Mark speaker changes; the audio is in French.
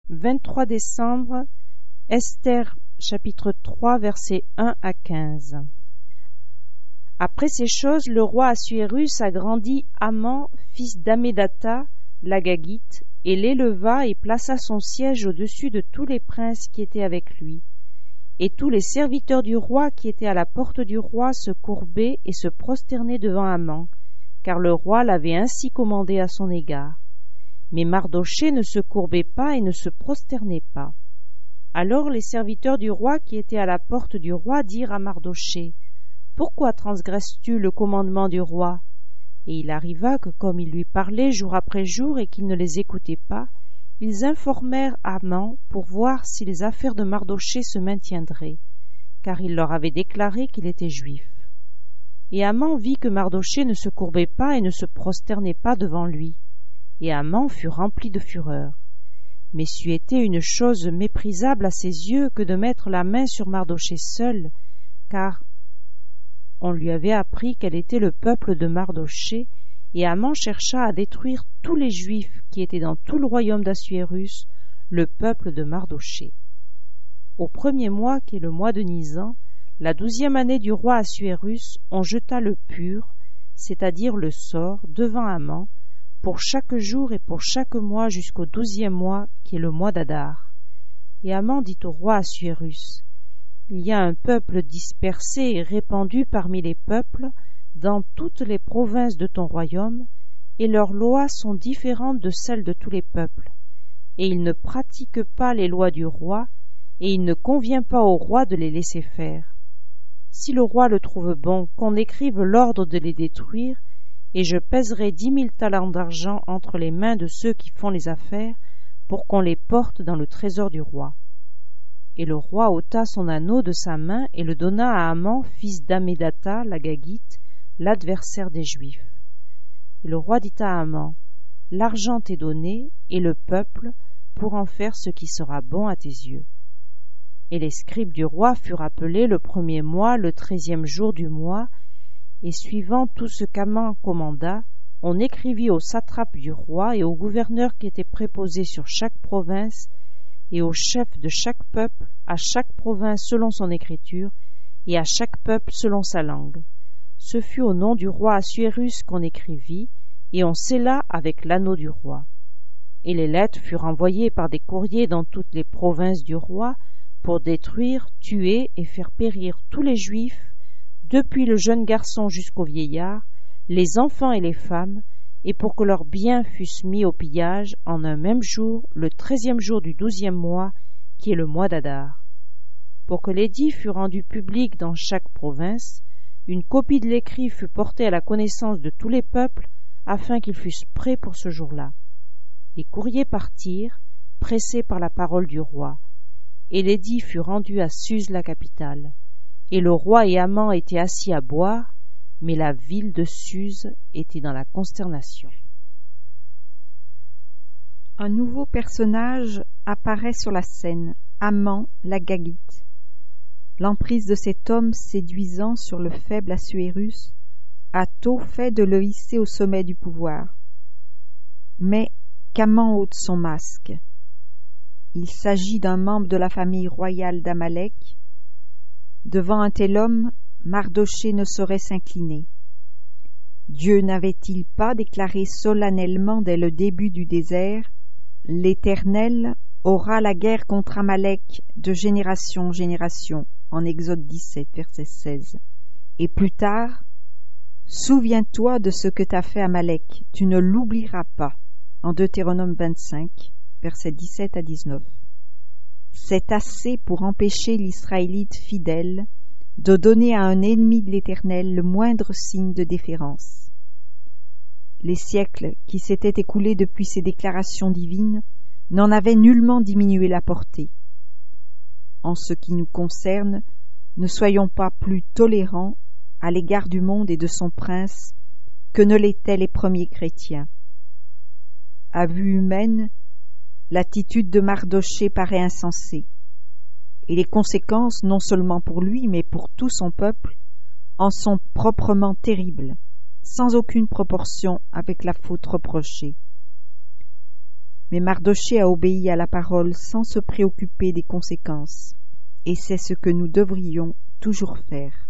Speaker 1: 23 décembre, Esther chapitre 3 versets 1 à 15. Après ces choses, le roi Assuérus agrandit Haman, fils d'Hammédatha, l'Agagite, et l'éleva et plaça son siège au-dessus de tous les princes qui étaient avec lui. Et tous les serviteurs du roi qui étaient à la porte du roi se courbaient et se prosternaient devant Haman, car le roi l'avait ainsi commandé à son égard. Mais Mardochée ne se courbait pas et ne se prosternait pas. Alors les serviteurs du roi qui étaient à la porte du roi dirent à Mardochée: « Pourquoi transgresses-tu le commandement du roi ?» Et il arriva que, comme il lui parlait jour après jour et qu'il ne les écoutait pas, ils informèrent Haman pour voir si les affaires de Mardochée se maintiendraient, car il leur avait déclaré qu'il était juif. Et Haman vit que Mardochée ne se courbait pas et ne se prosternait pas devant lui. Et Haman fut rempli de fureur. Mais c'eût été une chose méprisable à ses yeux que de mettre la main sur Mardochée seul, car on lui avait appris quel était le peuple de Mardochée, et Haman chercha à détruire tous les Juifs qui étaient dans tout le royaume d'Assuérus, le peuple de Mardochée. Au premier mois, qui est le mois de Nisan, la 12e année du roi Assuérus, on jeta le pur, c'est-à-dire le sort, devant Haman, pour chaque jour et pour chaque mois jusqu'au 12e mois, qui est le mois d'Adar. Et Haman dit au roi Assuérus: « Il y a un peuple dispersé et répandu parmi les peuples, dans toutes les provinces de ton royaume, et leurs lois sont différentes de celles de tous les peuples. Et ils ne pratiquent pas les lois du roi, et il ne convient pas au roi de les laisser faire. Si le roi le trouve bon, qu'on écrive l'ordre de les détruire, et je pèserai 10 000 talents d'argent entre les mains de ceux qui font les affaires, pour qu'on les porte dans le trésor du roi. » Et le roi ôta son anneau de sa main et le donna à Haman, fils d'Hammédatha, l'Agagite, l'adversaire des Juifs. Et le roi dit à Haman: « L'argent t'est donné, et le peuple, pour en faire ce qui sera bon à tes yeux. » Et les scribes du roi furent appelés le premier mois, le 13e jour du mois, et suivant tout ce qu'Haman commanda, on écrivit aux satrapes du roi et aux gouverneurs qui étaient préposés sur chaque province, et aux chefs de chaque peuple, à chaque province selon son écriture, et à chaque peuple selon sa langue. Ce fut au nom du roi Assuérus qu'on écrivit, et on scella avec l'anneau du roi. Et les lettres furent envoyées par des courriers dans toutes les provinces du roi, pour détruire, tuer et faire périr tous les Juifs, depuis le jeune garçon jusqu'au vieillard, les enfants et les femmes, et pour que leurs biens fussent mis au pillage en un même jour, le 13e jour du 12e mois, qui est le mois d'Adar. Pour que l'édit fût rendu public dans chaque province, une copie de l'écrit fut portée à la connaissance de tous les peuples, afin qu'ils fussent prêts pour ce jour-là. Les courriers partirent, pressés par la parole du roi, et l'édit fut rendu à Suse la capitale. Et le roi et Haman étaient assis à boire, mais la ville de Suse était dans la consternation.
Speaker 2: Un nouveau personnage apparaît sur la scène, Haman l'Agagite. L'emprise de cet homme séduisant sur le faible Assuérus a tôt fait de le hisser au sommet du pouvoir. Mais qu'Haman ôte son masque. Il s'agit d'un membre de la famille royale d'Amalek. Devant un tel homme, Mardochée ne saurait s'incliner. Dieu n'avait-il pas déclaré solennellement dès le début du désert: « L'Éternel aura la guerre contre Amalek de génération en génération » en Exode 17, verset 16. Et plus tard: « Souviens-toi de ce que t'a fait Amalek, tu ne l'oublieras pas » en Deutéronome 25, versets 17 à 19. C'est assez pour empêcher l'Israélite fidèle de donner à un ennemi de l'Éternel le moindre signe de déférence. Les siècles qui s'étaient écoulés depuis ces déclarations divines n'en avaient nullement diminué la portée. En ce qui nous concerne, ne soyons pas plus tolérants à l'égard du monde et de son prince que ne l'étaient les premiers chrétiens. À vue humaine, l'attitude de Mardochée paraît insensée, et les conséquences, non seulement pour lui, mais pour tout son peuple, en sont proprement terribles, sans aucune proportion avec la faute reprochée. Mais Mardochée a obéi à la parole sans se préoccuper des conséquences, et c'est ce que nous devrions toujours faire.